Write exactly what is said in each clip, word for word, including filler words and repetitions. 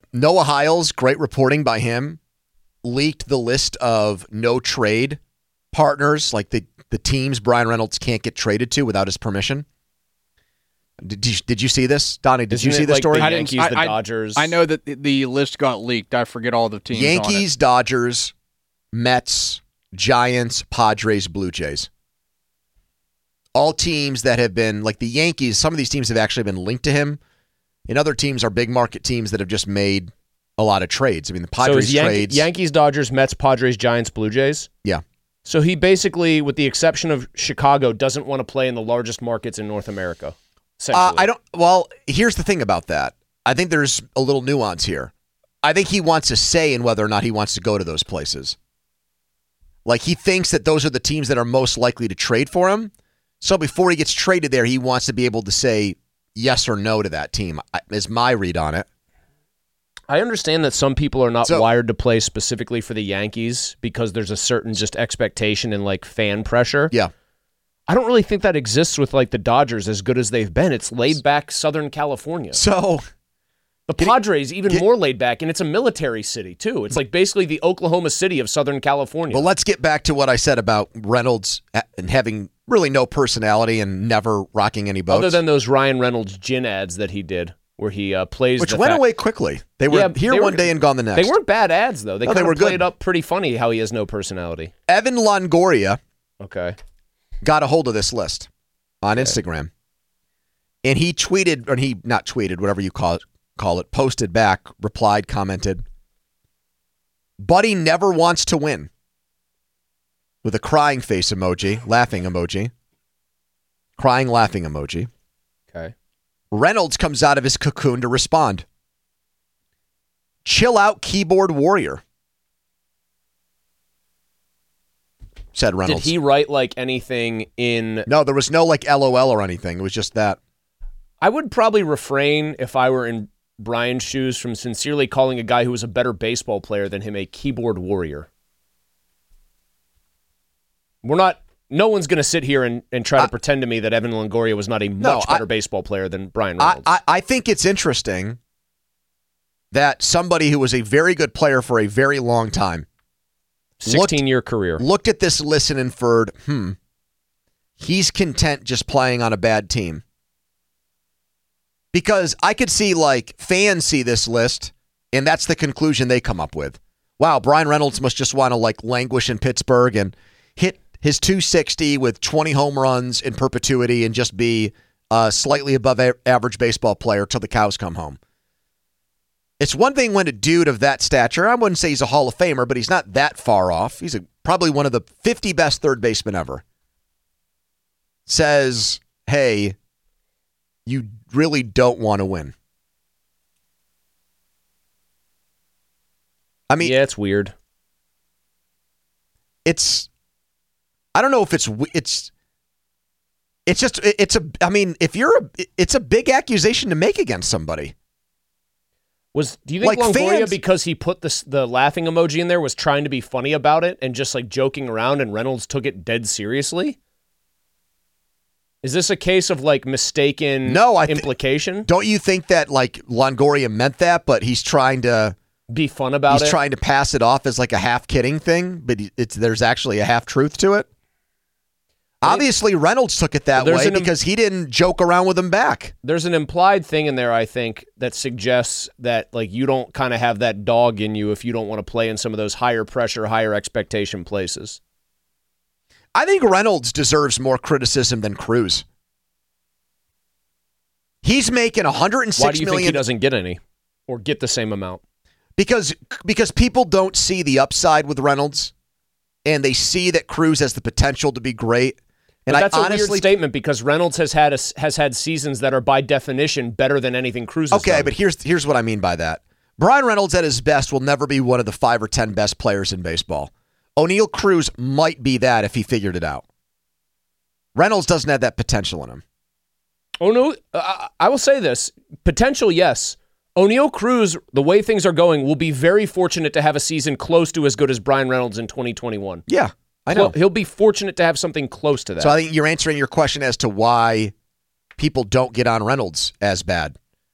Noah Hiles, great reporting by him, leaked the list of no trade partners, like the, the teams Bryan Reynolds can't get traded to without his permission. Did you, did you see this, Donnie? Did Isn't you see it the like story? The I Yankees, I, the I, Dodgers. I know that the, the list got leaked. I forget all the teams. Yankees, on it. Dodgers, Mets, Giants, Padres, Blue Jays. All teams that have been, like the Yankees, some of these teams have actually been linked to him. And other teams are big market teams that have just made a lot of trades. I mean, the Padres so is Yan- trades. Yankees, Dodgers, Mets, Padres, Giants, Blue Jays? Yeah. So he basically, with the exception of Chicago, doesn't want to play in the largest markets in North America. Uh, I don't. Well, here's the thing about that. I think there's a little nuance here. I think he wants a say in whether or not he wants to go to those places. Like, he thinks that those are the teams that are most likely to trade for him. So before he gets traded there, he wants to be able to say yes or no to that team, is my read on it. I understand that some people are not So- wired to play specifically for the Yankees because there's a certain just expectation and like fan pressure. Yeah. I don't really think that exists with like the Dodgers as good as they've been. It's laid back Southern California. So The Padres, even get- more laid back, and it's a military city, too. It's like basically the Oklahoma City of Southern California. Well, let's get back to what I said about Reynolds and having really no personality and never rocking any boats. Other than those Ryan Reynolds gin ads that he did, where he uh, plays Which the went fact- away quickly. They were Yeah, here they one were- day and gone the next. They weren't bad ads, though. They No, they kind were of played good. up pretty funny how he has no personality. Evan Longoria Okay. got a hold of this list on Instagram. And he tweeted, or he not tweeted, whatever you call it, call it, posted back, replied, commented, Buddy never wants to win. With a crying face emoji, laughing emoji. Crying, laughing emoji. Okay. Reynolds comes out of his cocoon to respond. Chill out, keyboard warrior. Said Reynolds. Did he write like anything in... No, there was no like L O L or anything. It was just that. I would probably refrain, if I were in Brian's shoes, from sincerely calling a guy who was a better baseball player than him a keyboard warrior. We're not... No one's going to sit here and, and try I, to pretend to me that Evan Longoria was not a much No, better I- baseball player than Brian I, Reynolds. I, I think it's interesting that somebody who was a very good player for a very long time sixteen-year career. looked at this list and inferred, hmm, he's content just playing on a bad team. Because I could see, like, fans see this list, and that's the conclusion they come up with. Wow, Brian Reynolds must just want to, like, languish in Pittsburgh and hit his two sixty with twenty home runs in perpetuity and just be a slightly above a- average baseball player till the cows come home. It's one thing when a dude of that stature, I wouldn't say he's a Hall of Famer, but he's not that far off. He's a, probably one of the fifty best third basemen ever. Says, hey, you really don't want to win. I mean, Yeah, it's weird. it's, I don't know if it's, it's, it's just, it's a, I mean, if you're a, it's a big accusation to make against somebody. Was do you think Like, Longoria, fans- because he put the the laughing emoji in there, was trying to be funny about it and just like joking around, and Reynolds took it dead seriously? Is this a case of like mistaken No, I thi- implication? Don't you think that like Longoria meant that, but he's trying to, Be fun about he's it. trying to pass it off as like a half kidding thing, but he- it's there's actually a half truth to it. Obviously, Reynolds took it that There's way an im- because he didn't joke around with him back. There's an implied thing in there, I think, that suggests that like you don't kind of have that dog in you if you don't want to play in some of those higher pressure, higher expectation places. I think Reynolds deserves more criticism than Cruz. He's making one hundred Why six do you million think he doesn't get any or get the same amount? because because people don't see the upside with Reynolds, and they see that Cruz has the potential to be great. And But that's I a honestly, weird statement because Reynolds has had a, has had seasons that are by definition better than anything Cruz has okay, done. but here's here's what I mean by that. Brian Reynolds at his best will never be one of the five or ten best players in baseball. O'Neal Cruz might be that if he figured it out. Reynolds doesn't have that potential in him. Oh no, uh, I will say this: potential, yes. O'Neal Cruz, the way things are going, will be very fortunate to have a season close to as good as Brian Reynolds in twenty twenty-one. Yeah, I know. He'll be fortunate to have something close to that. So I think you're answering your question as to why people don't get on Reynolds as bad.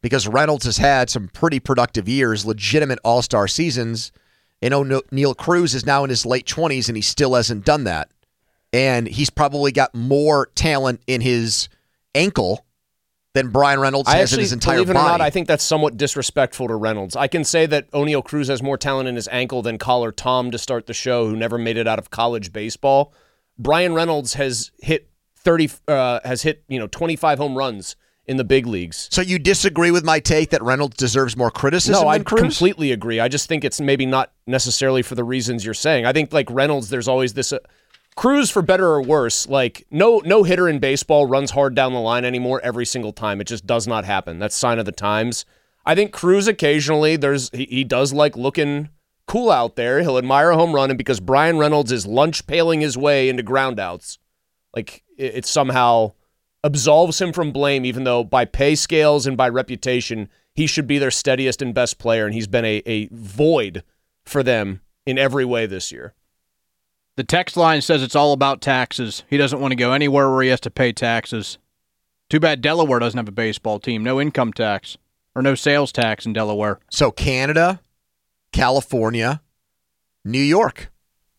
because Reynolds has had some pretty productive years, legitimate all-star seasons, and O'Neal Cruz is now in his late twenties, and he still hasn't done that. And he's probably got more talent in his ankle than Brian Reynolds I has actually, in his entire believe it body. or not, I think that's somewhat disrespectful to Reynolds. I can say that O'Neal Cruz has more talent in his ankle than Collar Tom to start the show, who never made it out of college baseball. Brian Reynolds has hit thirty, uh, has hit you know twenty-five home runs in the big leagues. So you disagree with my take that Reynolds deserves more criticism No, I than Cruz? completely agree. I just think it's maybe not necessarily for the reasons you're saying. I think like Reynolds, there's always this. Uh, Cruz, for better or worse, like no no hitter in baseball runs hard down the line anymore every single time. It just does not happen. That's sign of the times. I think Cruz occasionally, there's he, he does like looking cool out there. He'll admire a home run, and because Brian Reynolds is lunch paling his way into groundouts, like it, it somehow absolves him from blame, even though by pay scales and by reputation, he should be their steadiest and best player, and he's been a, a void for them in every way this year. The text line says it's all about taxes. He doesn't want to go anywhere where he has to pay taxes. Too bad Delaware doesn't have a baseball team. No income tax or no sales tax in Delaware. So Canada, California, New York.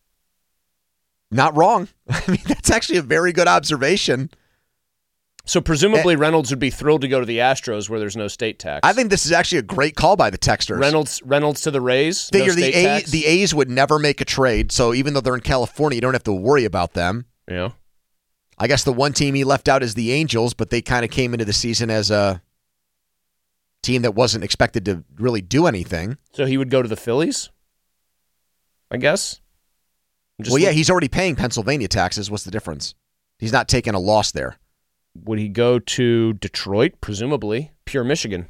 Not wrong. I mean, that's actually a very good observation. So presumably Reynolds would be thrilled to go to the Astros where there's no state tax. I think this is actually a great call by the texters. Reynolds Reynolds to the Rays. Figure no the state A, tax? the A's would never make a trade, so even though they're in California, you don't have to worry about them. Yeah. I guess the one team he left out is the Angels, but they kind of came into the season as a team that wasn't expected to really do anything. So he would go to the Phillies, I guess? Just Well, yeah, look- he's already paying Pennsylvania taxes. What's the difference? He's not taking a loss there. Would he go to Detroit? Presumably. Pure Michigan.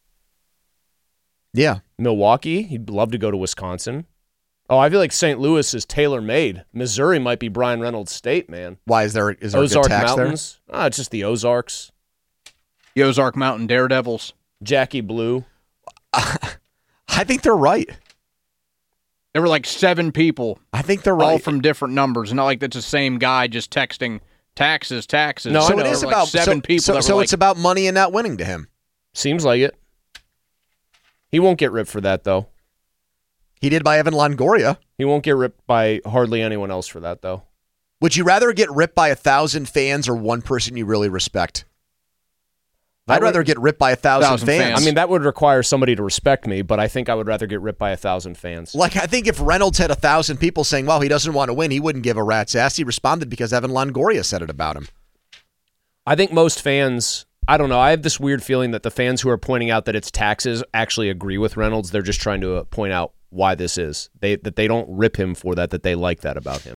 Yeah. Milwaukee? He'd love to go to Wisconsin. Oh, I feel like Saint Louis is tailor-made. Missouri might be Brian Reynolds' state, man. Why is there is there Ozark a good tax Mountains? Ah, it's just the Ozarks. The Ozark Mountain Daredevils. Jackie Blue. there? I think they're right. There were like seven people, I think they're all right. from different numbers. Not like that's the same guy just texting taxes, taxes. No, I so know. it is There were about like seven so, people. So, that were so like, it's about money and not winning to him. Seems like it. He won't get ripped for that, though. He did by Evan Longoria. He won't get ripped by hardly anyone else for that, though. Would you rather get ripped by a thousand fans or one person you really respect? I I'd would- rather get ripped by a thousand, Thousand fans. fans. I mean, that would require somebody to respect me, but I think I would rather get ripped by a thousand fans. Like, I think if Reynolds had a thousand people saying, well, he doesn't want to win, he wouldn't give a rat's ass. He responded because Evan Longoria said it about him. I think most fans, I don't know, I have this weird feeling that the fans who are pointing out that it's taxes actually agree with Reynolds. They're just trying to uh, point out why this is. They That they don't rip him for that, that they like that about him.